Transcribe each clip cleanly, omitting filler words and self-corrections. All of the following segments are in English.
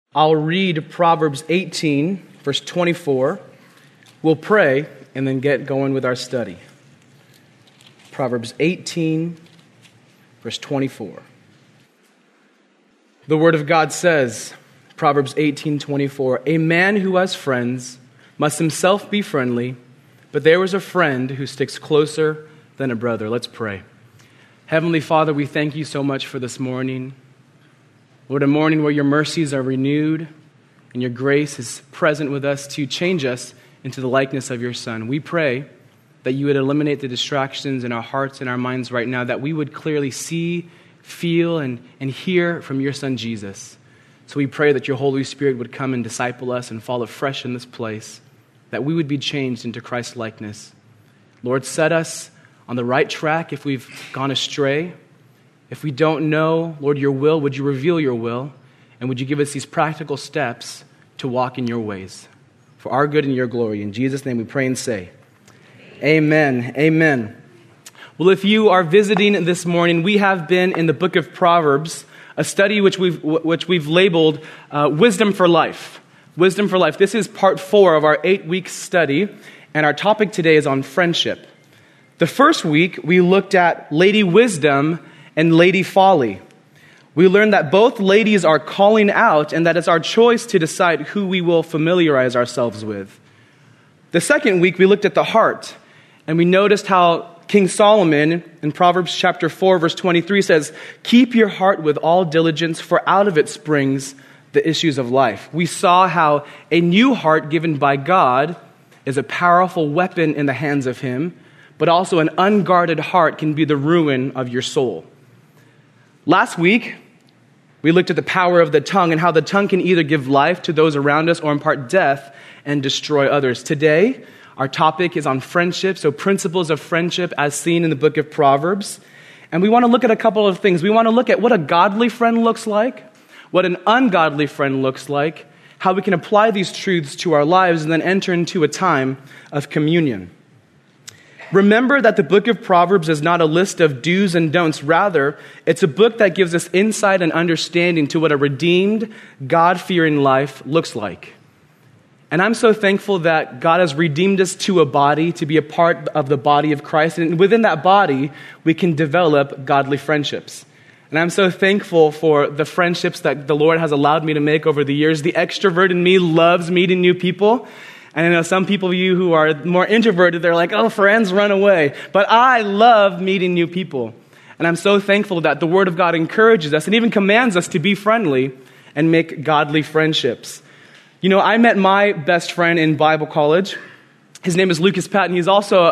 I'll read Proverbs 18, verse 24. We'll pray and then get going with our study. Proverbs 18, verse 24. The Word of God says, Proverbs 18:24, "A man who has friends must himself be friendly, but there is a friend who sticks closer than a brother." Let's pray. Heavenly Father, we thank you so much for this morning. Lord, a morning where your mercies are renewed and your grace is present with us to change us into the likeness of your Son. We pray that you would eliminate the distractions in our hearts and our minds right now, that we would clearly see, feel, and hear from your Son, Jesus. So we pray that your Holy Spirit would come and disciple us and fall afresh in this place, that we would be changed into Christ's likeness. Lord, set us on the right track if we've gone astray. If we don't know, Lord, your will, would you reveal your will? And would you give us these practical steps to walk in your ways for our good and your glory? In Jesus' name we pray and say, amen. Amen. Well, if you are visiting this morning, we have been in the book of Proverbs, a study which we've labeled Wisdom for Life. Wisdom for Life. This is part 4 of our 8-week study, and our topic today is on friendship. The first week, we looked at Lady Wisdom and Lady Folly. We learned that both ladies are calling out and that it's our choice to decide who we will familiarize ourselves with. The second week, we looked at the heart, and we noticed how King Solomon in Proverbs chapter 4, verse 23 says, "Keep your heart with all diligence, for out of it springs the issues of life." We saw how a new heart given by God is a powerful weapon in the hands of him, but also an unguarded heart can be the ruin of your soul. Last week, we looked at the power of the tongue and how the tongue can either give life to those around us or impart death and destroy others. Today, our topic is on friendship, so principles of friendship as seen in the book of Proverbs. And we want to look at a couple of things. We want to look at what a godly friend looks like, what an ungodly friend looks like, how we can apply these truths to our lives, and then enter into a time of communion. Remember that the book of Proverbs is not a list of do's and don'ts. Rather, it's a book that gives us insight and understanding to what a redeemed, God-fearing life looks like. And I'm so thankful that God has redeemed us to a body, to be a part of the body of Christ. And within that body, we can develop godly friendships. And I'm so thankful for the friendships that the Lord has allowed me to make over the years. The extrovert in me loves meeting new people. And I know some people of you who are more introverted, they're like, oh, friends, run away. But I love meeting new people. And I'm so thankful that the Word of God encourages us and even commands us to be friendly and make godly friendships. You know, I met my best friend in Bible college. His name is Lucas Patton. He's also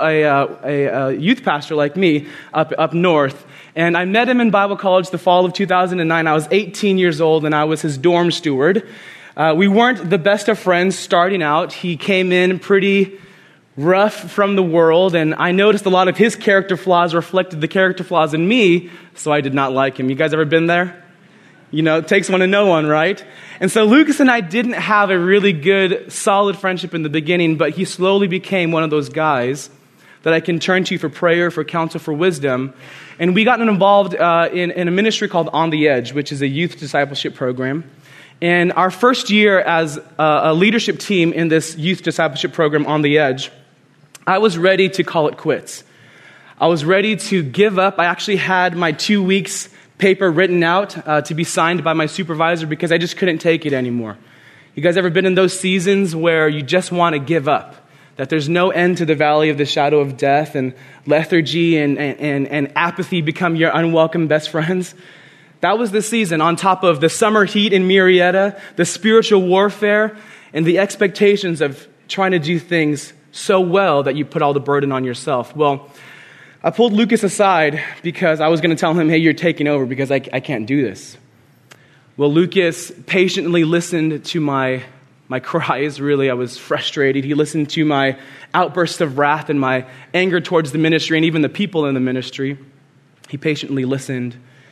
a youth pastor like me up north. And I met him in Bible college the fall of 2009. I was 18 years old, and I was his dorm steward. We weren't the best of friends starting out. He came in pretty rough from the world, and I noticed a lot of his character flaws reflected the character flaws in me, so I did not like him. You guys ever been there? You know, it takes one to know one, right? And so Lucas and I didn't have a really good, solid friendship in the beginning, but he slowly became one of those guys that I can turn to for prayer, for counsel, for wisdom. And we got involved in a ministry called On the Edge, which is a youth discipleship program. And our first year as a leadership team in this youth discipleship program On the Edge, I was ready to call it quits. I was ready to give up. I actually had my 2 weeks paper written out to be signed by my supervisor because I just couldn't take it anymore. You guys ever been in those seasons where you just want to give up? That there's no end to the valley of the shadow of death, and lethargy and apathy become your unwelcome best friends? That was the season, on top of the summer heat in Murrieta, the spiritual warfare, and the expectations of trying to do things so well that you put all the burden on yourself. Well, I pulled Lucas aside because I was going to tell him, hey, you're taking over because I can't do this. Well, Lucas patiently listened to my cries, really. I was frustrated. He listened to my outbursts of wrath and my anger towards the ministry and even the people in the ministry. He patiently listened.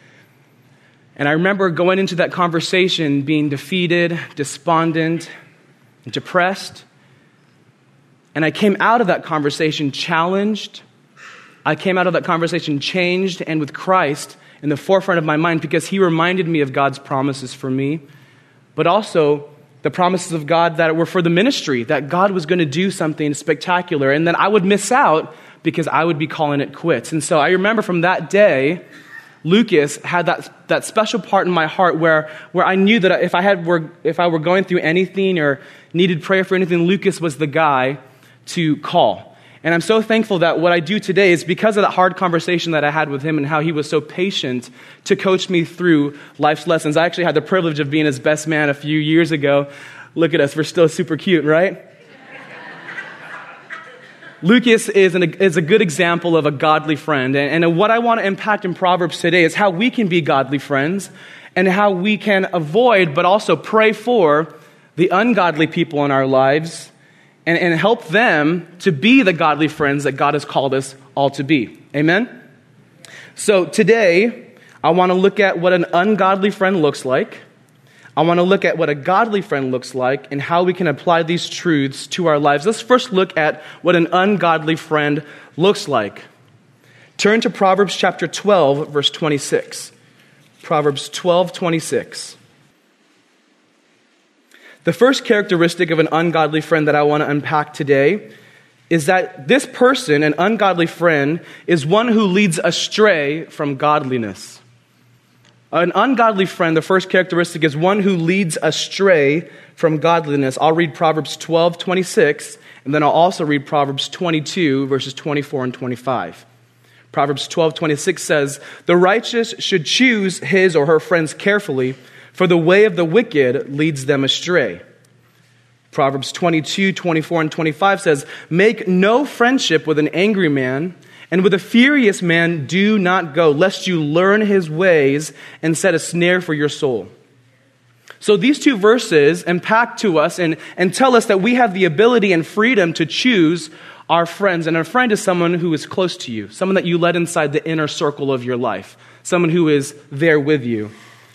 And I remember going into that conversation being defeated, despondent, and depressed. And I came out of that conversation challenged. I came out of that conversation changed and with Christ in the forefront of my mind because he reminded me of God's promises for me. but also the promises of God that were for the ministry, that God was going to do something spectacular, and then I would miss out because I would be calling it quits. And so I remember from that day, Lucas had that special part in my heart where I knew that if I were going through anything or needed prayer for anything, Lucas was the guy to call. And I'm so thankful that what I do today is because of that hard conversation that I had with him and how he was so patient to coach me through life's lessons. I actually had the privilege of being his best man a few years ago. Look at us, we're still super cute, right? Lucas is a good example of a godly friend. And what I want to impact in Proverbs today is how we can be godly friends and how we can avoid but also pray for the ungodly people in our lives and help them to be the godly friends that God has called us all to be. Amen? So today, I want to look at what an ungodly friend looks like. I want to look at what a godly friend looks like and how we can apply these truths to our lives. Let's first look at what an ungodly friend looks like. Turn to Proverbs chapter 12, verse 26. Proverbs 12:26. The first characteristic of an ungodly friend that I want to unpack today is that this person, an ungodly friend, is one who leads astray from godliness. An ungodly friend, the first characteristic, is one who leads astray from godliness. I'll read Proverbs 12:26, and then I'll also read Proverbs 22, verses 24 and 25. Proverbs 12:26 says, "The righteous should choose his or her friends carefully, for the way of the wicked leads them astray." Proverbs 22:24 and 25 says, "Make no friendship with an angry man, and with a furious man do not go, lest you learn his ways and set a snare for your soul." So these two verses impact to us and tell us that we have the ability and freedom to choose our friends. And a friend is someone who is close to you, someone that you let inside the inner circle of your life, someone who is there with you.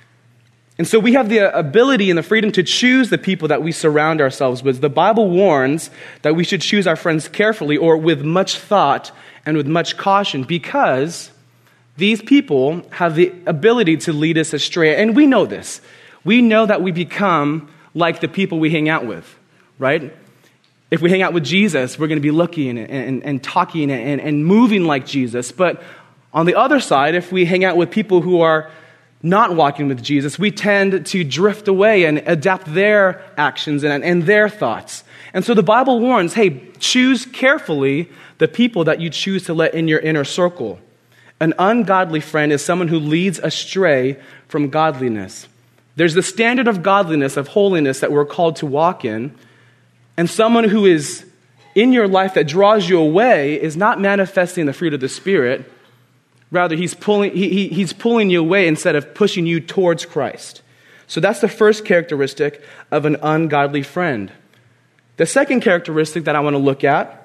And so we have the ability and the freedom to choose the people that we surround ourselves with. The Bible warns that we should choose our friends carefully or with much thought and with much caution, because these people have the ability to lead us astray. And we know this. We know that we become like the people we hang out with, right? If we hang out with Jesus, we're going to be looking and talking and moving like Jesus. But on the other side, if we hang out with people who are not walking with Jesus, we tend to drift away and adapt their actions and their thoughts. And so the Bible warns, hey, choose carefully the people that you choose to let in your inner circle. An ungodly friend is someone who leads astray from godliness. There's the standard of godliness, of holiness that we're called to walk in. And someone who is in your life that draws you away is not manifesting the fruit of the Spirit. Rather, he's pulling you away instead of pushing you towards Christ. So that's the first characteristic of an ungodly friend. The second characteristic that I want to look at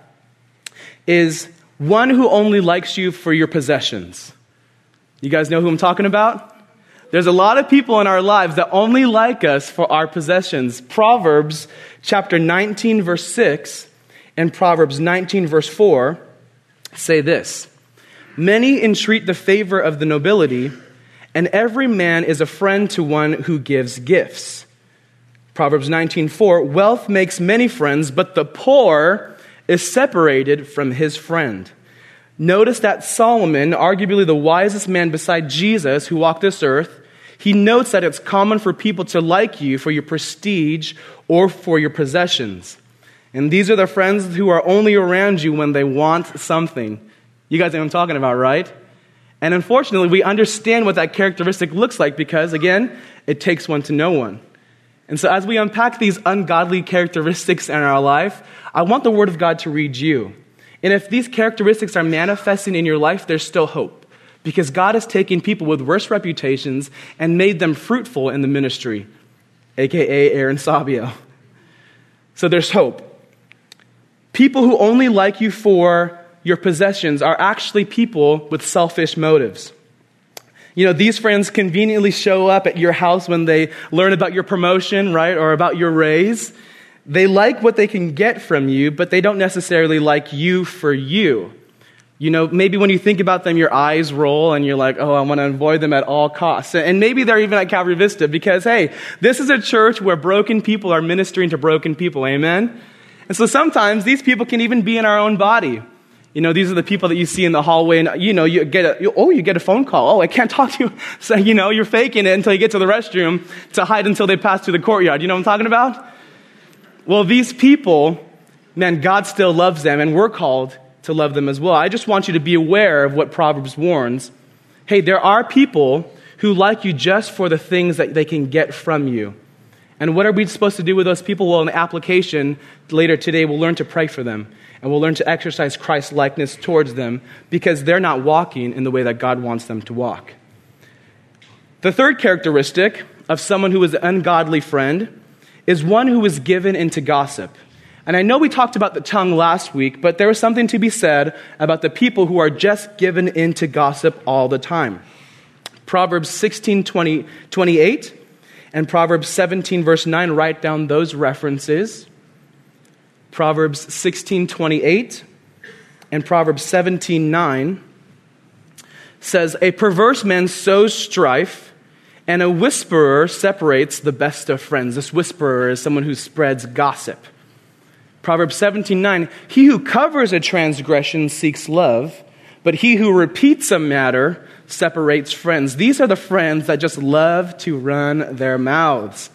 is one who only likes you for your possessions. You guys know who I'm talking about? There's a lot of people in our lives that only like us for our possessions. Proverbs chapter 19, verse 6, and Proverbs 19, verse 4 say this: "Many entreat the favor of the nobility, and every man is a friend to one who gives gifts." Proverbs 19:4, "Wealth makes many friends, but the poor is separated from his friend." Notice that Solomon, arguably the wisest man beside Jesus who walked this earth, he notes that it's common for people to like you for your prestige or for your possessions. And these are the friends who are only around you when they want something. You guys know what I'm talking about, right? And unfortunately, we understand what that characteristic looks like because, again, it takes one to know one. And so as we unpack these ungodly characteristics in our life, I want the Word of God to read you. And if these characteristics are manifesting in your life, there's still hope. Because God has taken people with worse reputations and made them fruitful in the ministry, a.k.a. Aaron Sabio. So there's hope. People who only like you for your possessions are actually people with selfish motives. You know, these friends conveniently show up at your house when they learn about your promotion, right, or about your raise. They like what they can get from you, but they don't necessarily like you for you. You know, maybe when you think about them, your eyes roll and you're like, oh, I want to avoid them at all costs. And maybe they're even at Calvary Vista because, hey, this is a church where broken people are ministering to broken people, amen? And so sometimes these people can even be in our own body. You know, these are the people that you see in the hallway and, you know, you get a phone call. Oh, I can't talk to you. So, you know, you're faking it until you get to the restroom to hide until they pass through the courtyard. You know what I'm talking about? Well, these people, man, God still loves them and we're called to love them as well. I just want you to be aware of what Proverbs warns. Hey, there are people who like you just for the things that they can get from you. And what are we supposed to do with those people? Well, in the application later today, we'll learn to pray for them. And we'll learn to exercise Christ's likeness towards them because they're not walking in the way that God wants them to walk. The third characteristic of someone who is an ungodly friend is one who is given into gossip. And I know we talked about the tongue last week, but there is something to be said about the people who are just given into gossip all the time. Proverbs 16:28 and Proverbs 17, verse 9, write down those references. Proverbs 16:28 and Proverbs 17:9 says, a perverse man sows strife, and a whisperer separates the best of friends. This whisperer is someone who spreads gossip. Proverbs 17:9, he who covers a transgression seeks love, but he who repeats a matter separates friends. These are the friends that just love to run their mouths.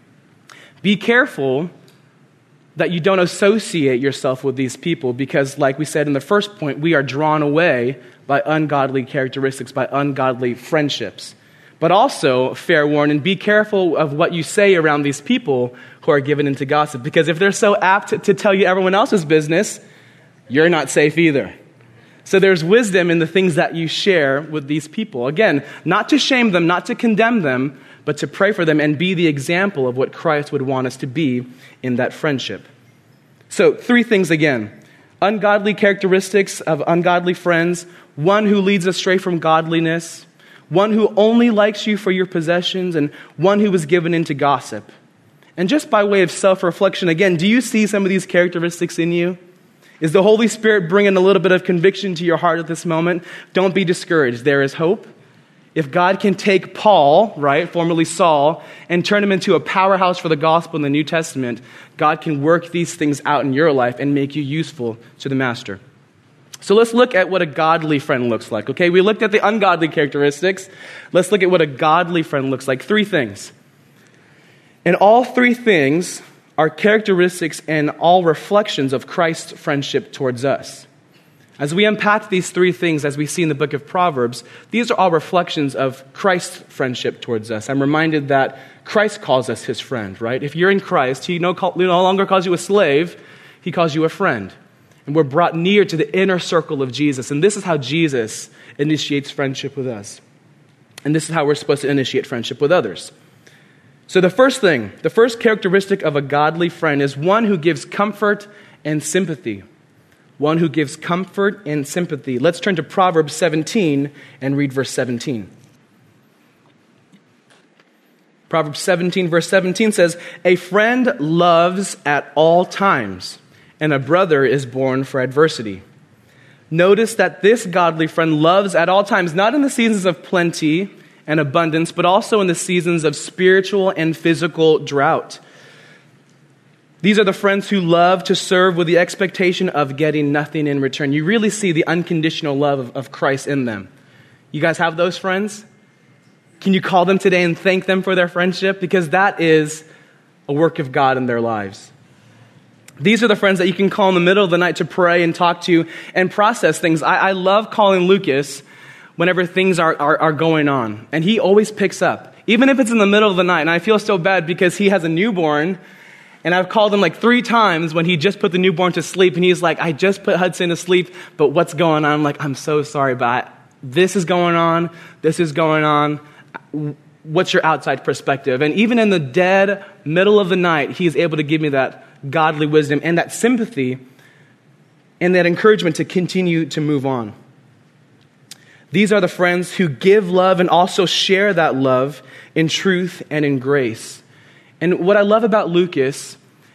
Be careful that you don't associate yourself with these people because, like we said in the first point, we are drawn away by ungodly characteristics, by ungodly friendships. But also, fair warning, be careful of what you say around these people who are given into gossip. Because if they're so apt to tell you everyone else's business, you're not safe either. So there's wisdom in the things that you share with these people. Again, not to shame them, not to condemn them, but to pray for them and be the example of what Christ would want us to be in that friendship. So 3 things again. Ungodly characteristics of ungodly friends. One who leads astray from godliness. One who only likes you for your possessions, and one who was given into gossip. And just by way of self-reflection, again, do you see some of these characteristics in you? Is the Holy Spirit bringing a little bit of conviction to your heart at this moment? Don't be discouraged. There is hope. If God can take Paul, right, formerly Saul, and turn him into a powerhouse for the gospel in the New Testament, God can work these things out in your life and make you useful to the Master. So let's look at what a godly friend looks like, okay? We looked at the ungodly characteristics. Let's look at what a godly friend looks like. 3 things. And all 3 things are characteristics and all reflections of Christ's friendship towards us. As we unpack these 3 things, as we see in the book of Proverbs, these are all reflections of Christ's friendship towards us. I'm reminded that Christ calls us his friend, right? If you're in Christ, he no longer calls you a slave, he calls you a friend. And we're brought near to the inner circle of Jesus. And this is how Jesus initiates friendship with us. And this is how we're supposed to initiate friendship with others. So the first characteristic of a godly friend is one who gives comfort and sympathy. One who gives comfort and sympathy. Let's turn to Proverbs 17 and read verse 17. Proverbs 17, verse 17 says, a friend loves at all times, and a brother is born for adversity. Notice that this godly friend loves at all times, not in the seasons of plenty and abundance, but also in the seasons of spiritual and physical drought. These are the friends who love to serve with the expectation of getting nothing in return. You really see the unconditional love of Christ in them. You guys have those friends? Can you call them today and thank them for their friendship? Because that is a work of God in their lives. These are the friends that you can call in the middle of the night to pray and talk to and process things. I love calling Lucas whenever things are going on. And he always picks up, even if it's in the middle of the night. And I feel so bad because he has a newborn. And I've called him like 3 times when he just put the newborn to sleep. And he's like, I just put Hudson to sleep, but what's going on? I'm like, I'm so sorry, but this is going on. This is going on. What's your outside perspective? And even in the dead middle of the night, he's able to give me that godly wisdom and that sympathy and that encouragement to continue to move on. These are the friends who give love and also share that love in truth and in grace. And what I love about Lucas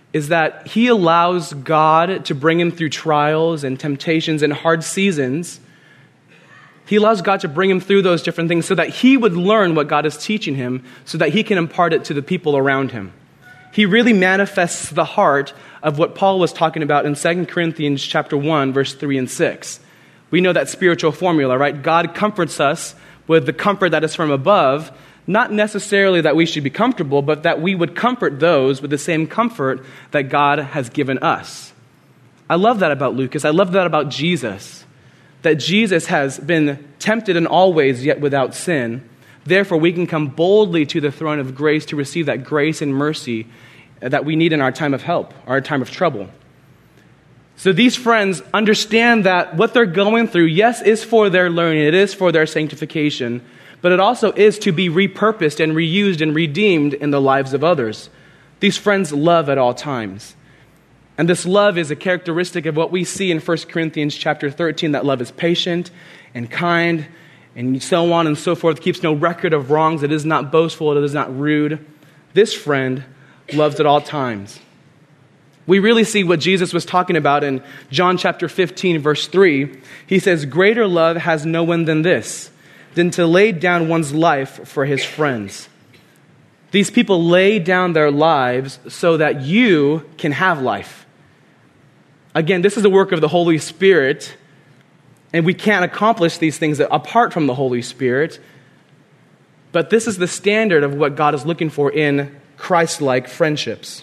is that he allows God to bring him through trials and temptations and hard seasons. He allows God to bring him through those different things so that he would learn what God is teaching him so that he can impart it to the people around him. He really manifests the heart of what Paul was talking about in 2 Corinthians chapter 1, verse 3 and 6. We know that spiritual formula, right? God comforts us with the comfort that is from above, not necessarily that we should be comfortable, but that we would comfort those with the same comfort that God has given us. I love that about Lucas. I love that about Jesus, that Jesus has been tempted in all ways, yet without sin. Therefore, we can come boldly to the throne of grace to receive that grace and mercy that we need in our time of help, our time of trouble. So these friends understand that what they're going through, yes, is for their learning, it is for their sanctification, but it also is to be repurposed and reused and redeemed in the lives of others. These friends love at all times. And this love is a characteristic of what we see in 1 Corinthians chapter 13, that love is patient and kind and so on and so forth, keeps no record of wrongs, it is not boastful, it is not rude. This friend loves at all times. We really see what Jesus was talking about in John chapter 15, verse 3. He says, "Greater love has no one than this, than to lay down one's life for his friends." These people lay down their lives so that you can have life. Again, this is the work of the Holy Spirit, and we can't accomplish these things apart from the Holy Spirit. But this is the standard of what God is looking for in Christ-like friendships.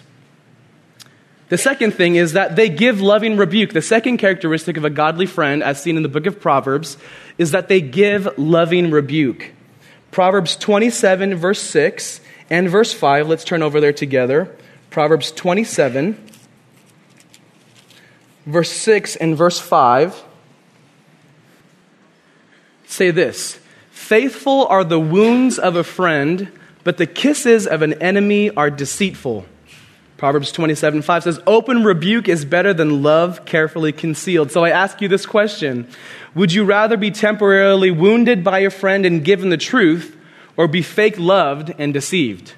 The second thing is that they give loving rebuke. The second characteristic of a godly friend, as seen in the book of Proverbs, is that they give loving rebuke. Proverbs 27, verse 6 and verse 5. Let's turn over there together. Proverbs 27, verse 6 and verse 5. Say this: "Faithful are the wounds of a friend, but the kisses of an enemy are deceitful." Proverbs 27:5 says, "Open rebuke is better than love carefully concealed." So I ask you this question: would you rather be temporarily wounded by a friend and given the truth, or be fake loved and deceived?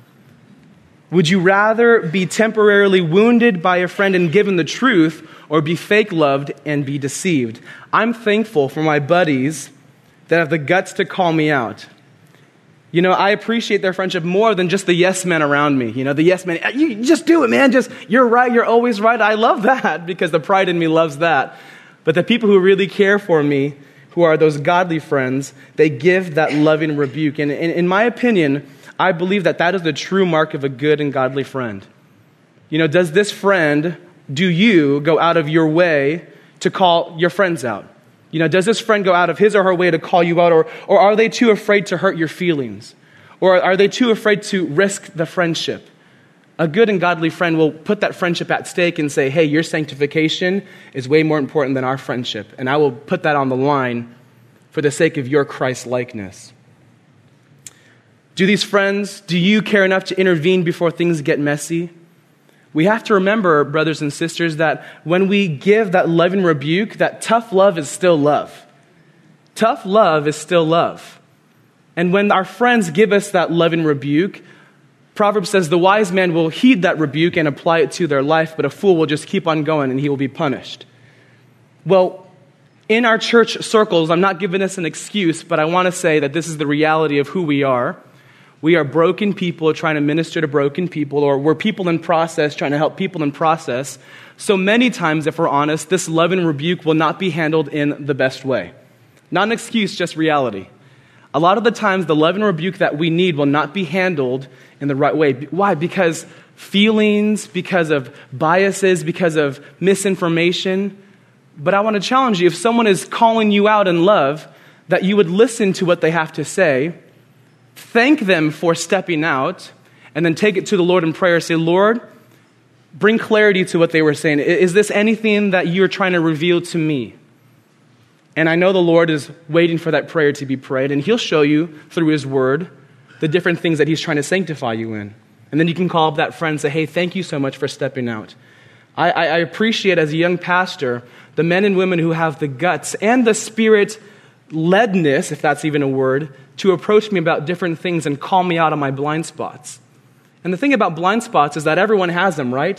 Would you rather be temporarily wounded by a friend and given the truth, or be fake loved and be deceived? I'm thankful for my buddies that have the guts to call me out. You know, I appreciate their friendship more than just the yes men around me. You know, the yes men, you just do it, man. Just, you're right, you're always right. I love that because the pride in me loves that. But the people who really care for me, who are those godly friends, they give that loving rebuke. And in my opinion, I believe that that is the true mark of a good and godly friend. You know, does this friend, do you go out of your way to call your friends out? You know, does this friend go out of his or her way to call you out, or are they too afraid to hurt your feelings? Or are they too afraid to risk the friendship? A good and godly friend will put that friendship at stake and say, hey, your sanctification is way more important than our friendship, and I will put that on the line for the sake of your Christ-likeness. Do you care enough to intervene before things get messy? We have to remember, brothers and sisters, that when we give that loving rebuke, that tough love is still love. Tough love is still love. And when our friends give us that loving rebuke, Proverbs says the wise man will heed that rebuke and apply it to their life, but a fool will just keep on going and he will be punished. Well, in our church circles, I'm not giving this an excuse, but I want to say that this is the reality of who we are. We are broken people trying to minister to broken people, or we're people in process trying to help people in process. So many times, if we're honest, this love and rebuke will not be handled in the best way. Not an excuse, just reality. A lot of the times, the love and rebuke that we need will not be handled in the right way. Why? Because feelings, because of biases, because of misinformation. But I want to challenge you, if someone is calling you out in love, that you would listen to what they have to say, thank them for stepping out, and then take it to the Lord in prayer. Say, Lord, bring clarity to what they were saying. Is this anything that you're trying to reveal to me? And I know the Lord is waiting for that prayer to be prayed, and he'll show you through his word the different things that he's trying to sanctify you in. And then you can call up that friend and say, hey, thank you so much for stepping out. I appreciate as a young pastor the men and women who have the guts and the spirit-ledness, if that's even a word, to approach me about different things and call me out on my blind spots. And the thing about blind spots is that everyone has them, right?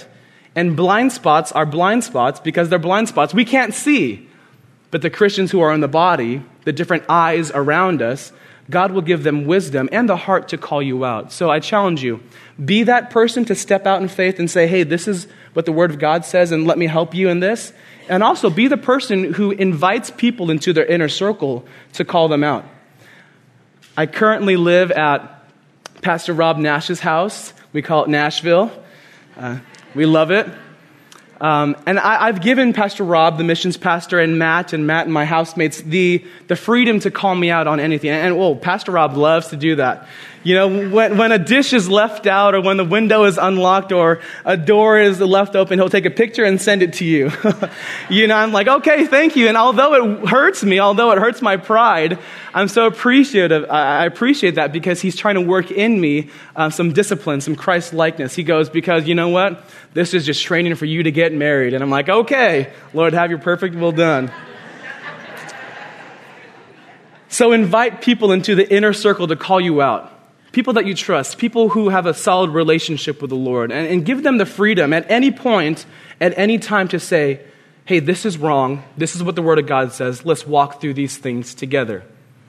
And blind spots are blind spots because they're blind spots we can't see. But the Christians who are in the body, the different eyes around us, God will give them wisdom and the heart to call you out. So I challenge you, be that person to step out in faith and say, hey, this is what the Word of God says, and let me help you in this. And also be the person who invites people into their inner circle to call them out. I currently live at Pastor Rob Nash's house. We call it Nashville. We love it. And I've given Pastor Rob, the missions pastor, and Matt and my housemates, the freedom to call me out on anything. And Pastor Rob loves to do that. You know, when a dish is left out, or when the window is unlocked, or a door is left open, he'll take a picture and send it to you. You know, I'm like, okay, thank you. And although it hurts me, although it hurts my pride, I'm so appreciative. I appreciate that because he's trying to work in me some discipline, some Christ-likeness. He goes, because you know what? This is just training for you to get married. And I'm like, okay, Lord, have your perfect will done. So invite people into the inner circle to call you out. People that you trust, people who have a solid relationship with the Lord, and give them the freedom at any point, at any time to say, hey, this is wrong. This is what the Word of God says. Let's walk through these things together.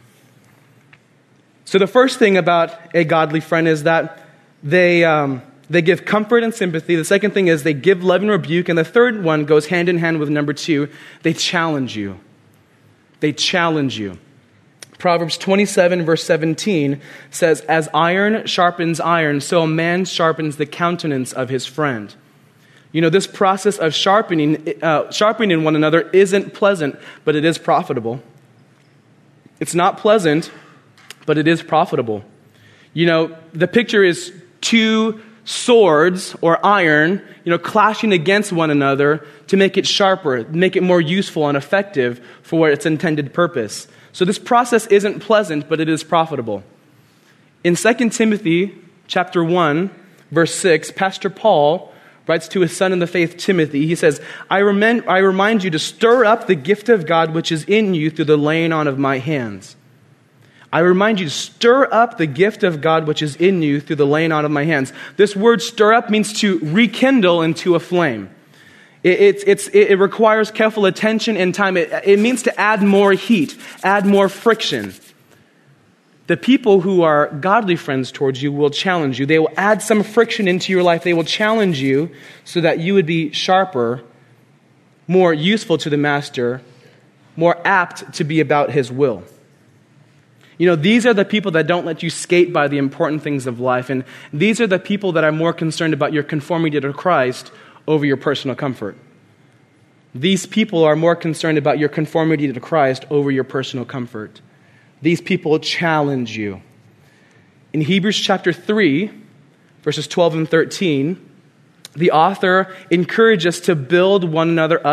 So the first thing about a godly friend is that they give comfort and sympathy. The second thing is they give love and rebuke. And the third one goes hand in hand with number 2. They challenge you. They challenge you. Proverbs 27, verse 17 says, as iron sharpens iron, so a man sharpens the countenance of his friend. You know, this process of sharpening one another isn't pleasant, but it is profitable. It's not pleasant, but it is profitable. You know, the picture is two swords or iron, clashing against one another to make it sharper, make it more useful and effective for its intended purpose. So this process isn't pleasant, but it is profitable. In 2 Timothy chapter 1, verse 6, Pastor Paul writes to his son in the faith, Timothy. He says, I remind you to stir up the gift of God which is in you through the laying on of my hands. I remind you to stir up the gift of God which is in you through the laying on of my hands. This word stir up means to rekindle into a flame. It requires careful attention and time. It means to add more heat, add more friction. The people who are godly friends towards you will challenge you. They will add some friction into your life. They will challenge you so that you would be sharper, more useful to the master, more apt to be about his will. You know, these are the people that don't let you skate by the important things of life. And these are the people that are more concerned about your conformity to Christ over your personal comfort. These people are more concerned about your conformity to Christ over your personal comfort. These people challenge you. In Hebrews chapter 3, verses 12 and 13, the author encourages us to build one another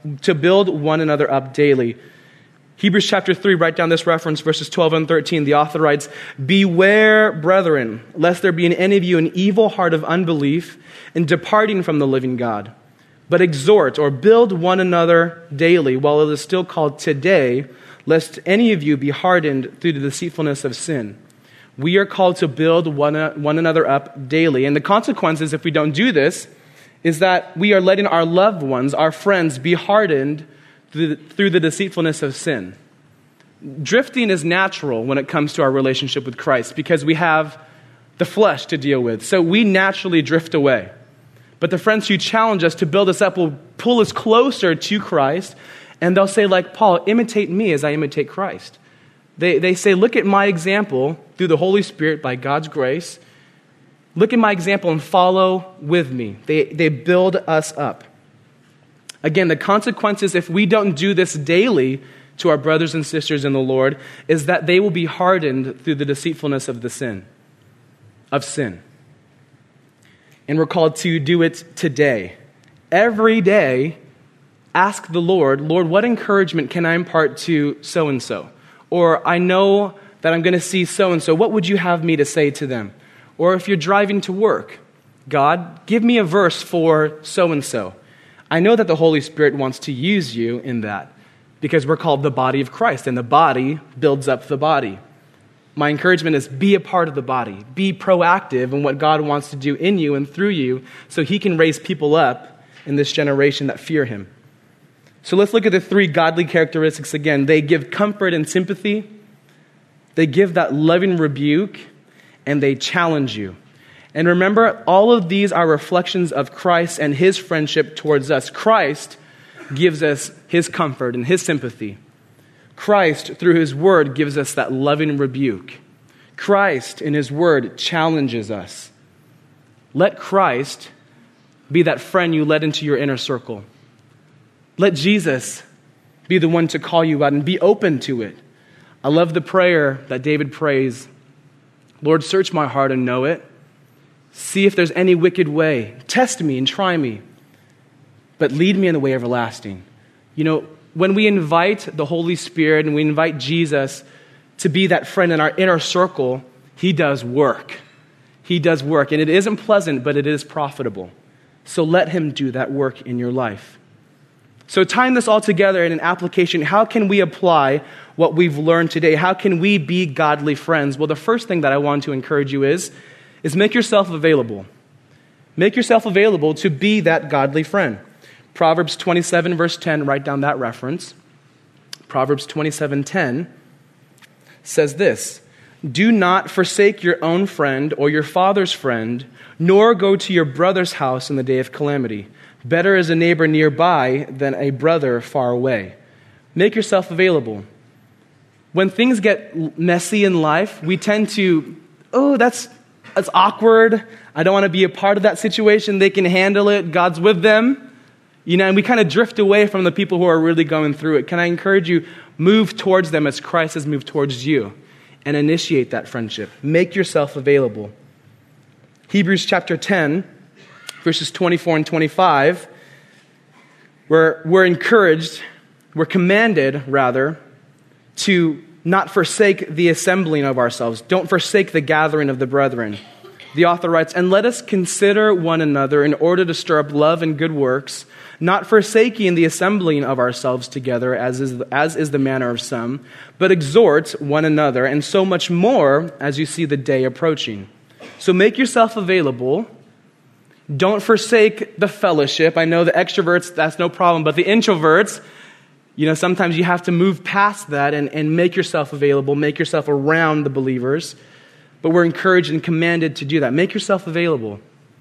up daily. Hebrews chapter 3, write down this reference, verses 12 and 13. The author writes, beware, brethren, lest there be in any of you an evil heart of unbelief in departing from the living God. But exhort or build one another daily while it is still called today, lest any of you be hardened through the deceitfulness of sin. We are called to build one another up daily. And the consequences, if we don't do this, is that we are letting our loved ones, our friends, be hardened through the deceitfulness of sin. Drifting is natural when it comes to our relationship with Christ because we have the flesh to deal with. So we naturally drift away. But the friends who challenge us to build us up will pull us closer to Christ, and they'll say, like Paul, imitate me as I imitate Christ. They say, look at my example through the Holy Spirit by God's grace. Look at my example and follow with me. They build us up. Again, the consequences, if we don't do this daily to our brothers and sisters in the Lord, is that they will be hardened through the deceitfulness of sin. And we're called to do it today. Every day, ask the Lord, what encouragement can I impart to so-and-so? Or I know that I'm going to see so-and-so. What would you have me to say to them? Or if you're driving to work, God, give me a verse for so-and-so. I know that the Holy Spirit wants to use you in that because we're called the body of Christ, and the body builds up the body. My encouragement is be a part of the body. Be proactive in what God wants to do in you and through you so he can raise people up in this generation that fear him. So let's look at the three godly characteristics again. They give comfort and sympathy, they give that loving rebuke, and they challenge you. And remember, all of these are reflections of Christ and his friendship towards us. Christ gives us his comfort and his sympathy. Christ, through his word, gives us that loving rebuke. Christ, in his word, challenges us. Let Christ be that friend you let into your inner circle. Let Jesus be the one to call you out and be open to it. I love the prayer that David prays. Lord, search my heart and know it. See if there's any wicked way. Test me and try me, but lead me in the way everlasting. You know, when we invite the Holy Spirit and we invite Jesus to be that friend in our inner circle, he does work. He does work, and it isn't pleasant, but it is profitable. So let him do that work in your life. So tying this all together in an application, how can we apply what we've learned today? How can we be godly friends? Well, the first thing that I want to encourage you is make yourself available. Make yourself available to be that godly friend. Proverbs 27, verse 10, write down that reference. Proverbs 27:10 says this, do not forsake your own friend or your father's friend, nor go to your brother's house in the day of calamity. Better is a neighbor nearby than a brother far away. Make yourself available. When things get messy in life, we tend to, that's awkward. I don't want to be a part of that situation. They can handle it. God's with them. You know, and we kind of drift away from the people who are really going through it. Can I encourage you, move towards them as Christ has moved towards you and initiate that friendship. Make yourself available. Hebrews chapter 10, verses 24 and 25, we're encouraged, we're commanded, rather, to not forsake the assembling of ourselves. Don't forsake the gathering of the brethren. The author writes, and let us consider one another in order to stir up love and good works, not forsaking the assembling of ourselves together, as is the manner of some, but exhort one another, and so much more as you see the day approaching. So make yourself available. Don't forsake the fellowship. I know the extroverts, that's no problem, but the introverts, you know, sometimes you have to move past that and make yourself available, make yourself around the believers. But we're encouraged and commanded to do that. Make yourself available.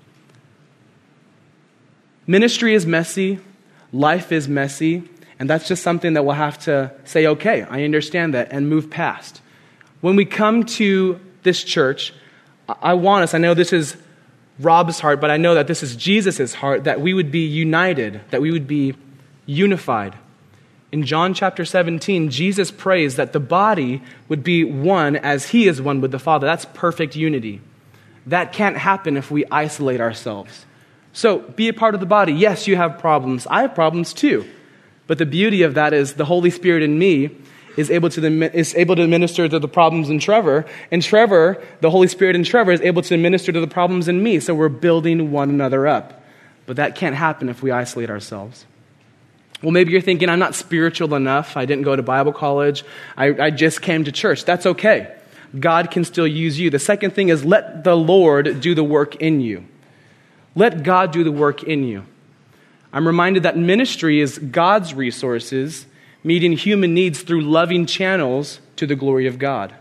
Ministry is messy. Life is messy. And that's just something that we'll have to say, okay, I understand that, and move past. When we come to this church, I know this is Rob's heart, but I know that this is Jesus' heart, that we would be united, that we would be unified. In John chapter 17, Jesus prays that the body would be one as he is one with the Father. That's perfect unity. That can't happen if we isolate ourselves. So be a part of the body. Yes, you have problems. I have problems too. But the beauty of that is the Holy Spirit in me is able to minister to the problems in Trevor. And Trevor, the Holy Spirit in Trevor, is able to minister to the problems in me. So we're building one another up. But that can't happen if we isolate ourselves. Well, maybe you're thinking, I'm not spiritual enough. I didn't go to Bible college. I just came to church. That's okay. God can still use you. The second thing is let the Lord do the work in you. Let God do the work in you. I'm reminded that ministry is God's resources meeting human needs through loving channels to the glory of God.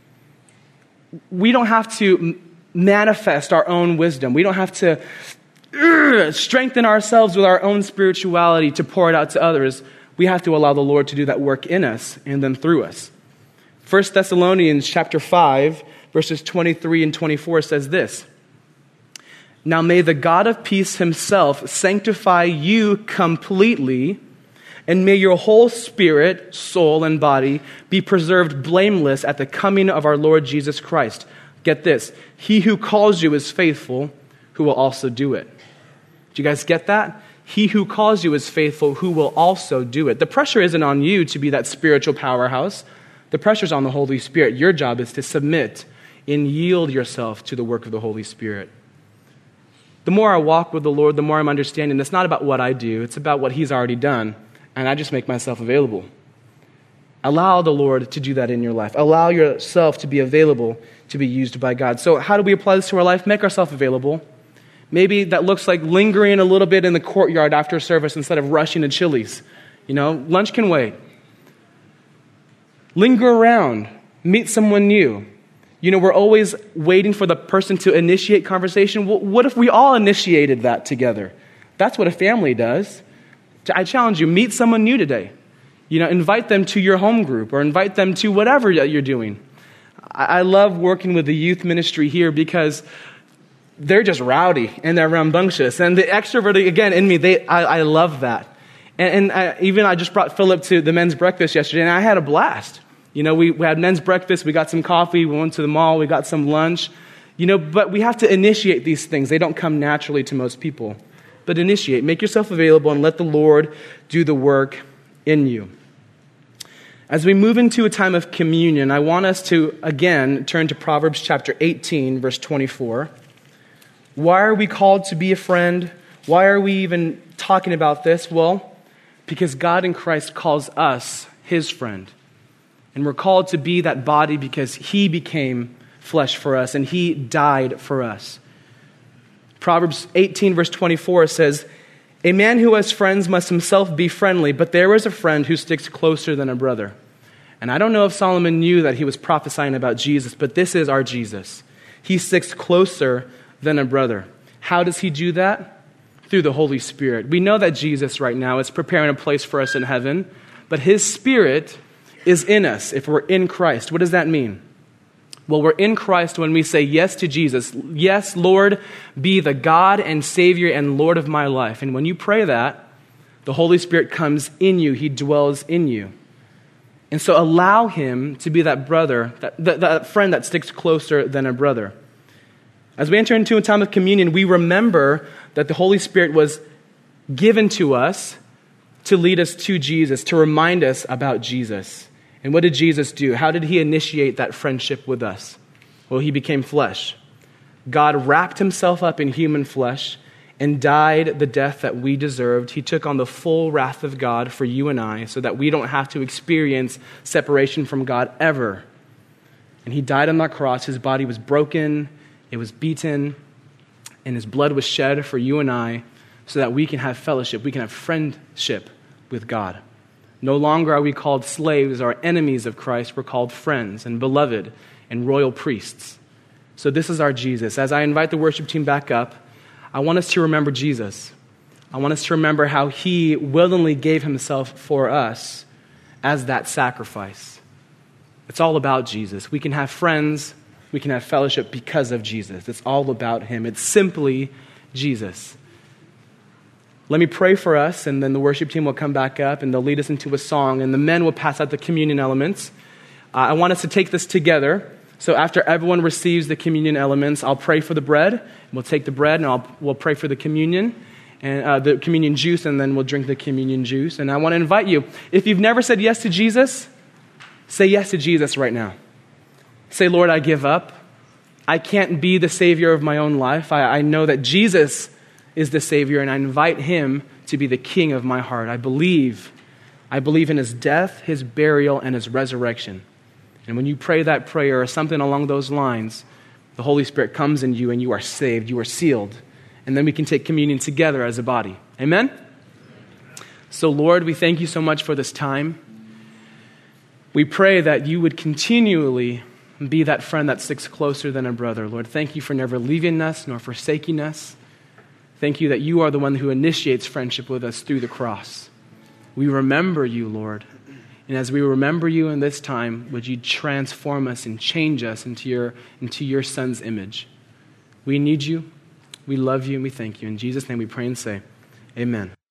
We don't have to manifest our own wisdom. We don't have to strengthen ourselves with our own spirituality to pour it out to others. We have to allow the Lord to do that work in us and then through us. 1 Thessalonians chapter 5, verses 23 and 24 says this, now may the God of peace himself sanctify you completely, and may your whole spirit, soul, and body be preserved blameless at the coming of our Lord Jesus Christ. Get this, he who calls you is faithful, who will also do it. Do you guys get that? He who calls you is faithful, who will also do it. The pressure isn't on you to be that spiritual powerhouse. The pressure's on the Holy Spirit. Your job is to submit and yield yourself to the work of the Holy Spirit. The more I walk with the Lord, the more I'm understanding it's not about what I do. It's about what he's already done, and I just make myself available. Allow the Lord to do that in your life. Allow yourself to be available to be used by God. So how do we apply this to our life? Make ourselves available. Maybe that looks like lingering a little bit in the courtyard after service instead of rushing to Chili's. Lunch can wait. Linger around. Meet someone new. We're always waiting for the person to initiate conversation. Well, what if we all initiated that together? That's what a family does. I challenge you, meet someone new today. Invite them to your home group or invite them to whatever you're doing. I love working with the youth ministry here because they're just rowdy and they're rambunctious. And the extrovert, again, in me, I love that. And I just brought Philip to the men's breakfast yesterday, and I had a blast. We had men's breakfast, we got some coffee, we went to the mall, we got some lunch. But we have to initiate these things. They don't come naturally to most people. But initiate. Make yourself available and let the Lord do the work in you. As we move into a time of communion, I want us to, again, turn to Proverbs chapter 18, verse 24. Why are we called to be a friend? Why are we even talking about this? Well, because God in Christ calls us his friend. And we're called to be that body because he became flesh for us and he died for us. Proverbs 18, verse 24 says, "A man who has friends must himself be friendly, but there is a friend who sticks closer than a brother." And I don't know if Solomon knew that he was prophesying about Jesus, but this is our Jesus. He sticks closer than a brother. How does he do that? Through the Holy Spirit. We know that Jesus right now is preparing a place for us in heaven, but his Spirit is in us if we're in Christ. What does that mean? Well, we're in Christ when we say yes to Jesus. Yes, Lord, be the God and Savior and Lord of my life. And when you pray that, the Holy Spirit comes in you. He dwells in you. And so allow him to be that brother, that friend that sticks closer than a brother. As we enter into a time of communion, we remember that the Holy Spirit was given to us to lead us to Jesus, to remind us about Jesus. And what did Jesus do? How did he initiate that friendship with us? Well, he became flesh. God wrapped himself up in human flesh and died the death that we deserved. He took on the full wrath of God for you and I so that we don't have to experience separation from God ever. And he died on that cross. His body was broken, it was beaten, and his blood was shed for you and I so that we can have fellowship, we can have friendship with God. No longer are we called slaves or enemies of Christ. We're called friends and beloved and royal priests. So this is our Jesus. As I invite the worship team back up, I want us to remember Jesus. I want us to remember how he willingly gave himself for us as that sacrifice. It's all about Jesus. We can have friends, we can have fellowship because of Jesus. It's all about him. It's simply Jesus. Let me pray for us, and then the worship team will come back up, and they'll lead us into a song, and the men will pass out the communion elements. I want us to take this together. So after everyone receives the communion elements, I'll pray for the bread, and we'll take the bread, and we'll pray for the communion, and the communion juice, and then we'll drink the communion juice. And I want to invite you, if you've never said yes to Jesus, say yes to Jesus right now. Say, Lord, I give up. I can't be the Savior of my own life. I know that Jesus is the Savior, and I invite him to be the King of my heart. I believe in his death, his burial, and his resurrection. And when you pray that prayer or something along those lines, the Holy Spirit comes in you and you are saved, you are sealed. And then we can take communion together as a body. Amen? So Lord, we thank you so much for this time. We pray that you would continually be that friend that sticks closer than a brother. Lord, thank you for never leaving us nor forsaking us. Thank you that you are the one who initiates friendship with us through the cross. We remember you, Lord. And as we remember you in this time, would you transform us and change us into your Son's image? We need you, we love you, and we thank you. In Jesus' name we pray and say, amen.